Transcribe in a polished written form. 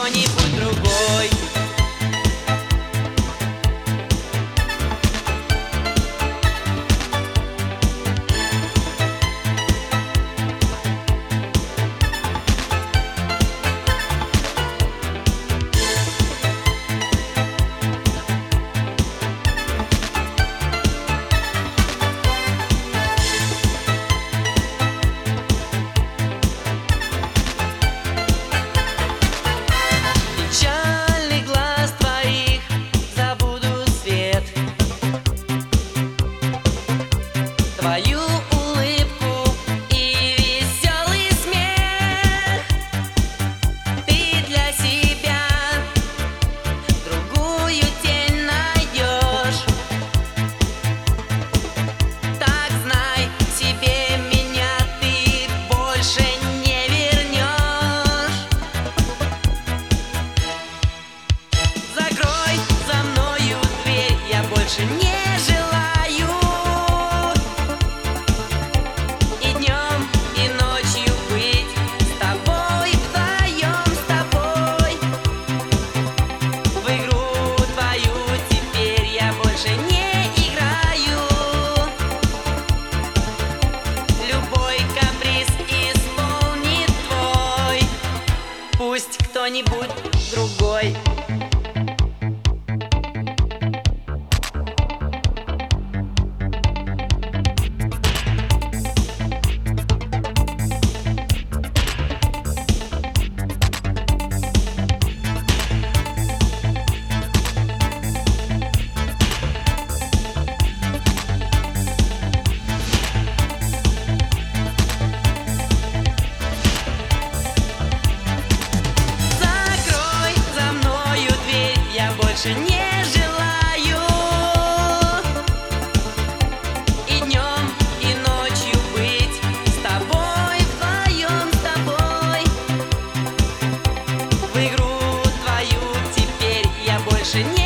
кто-нибудь другой. Печальный глаз твоих забуду свет, твою улыбку и веселый смех. Ты для себя другую тень найдешь. Так знай себе, меня ты больше не вернешь. Закрой за мною дверь, я больше не желаю и днем, и ночью быть с тобой, вдвоем с тобой. В игру твою теперь я больше не играю. Любой каприз исполнит твой, пусть кто-нибудь другой. Закрой за мною дверь, я больше не желаю и днем, и ночью быть с тобой, вдвоем с тобой. В игру твою теперь я больше не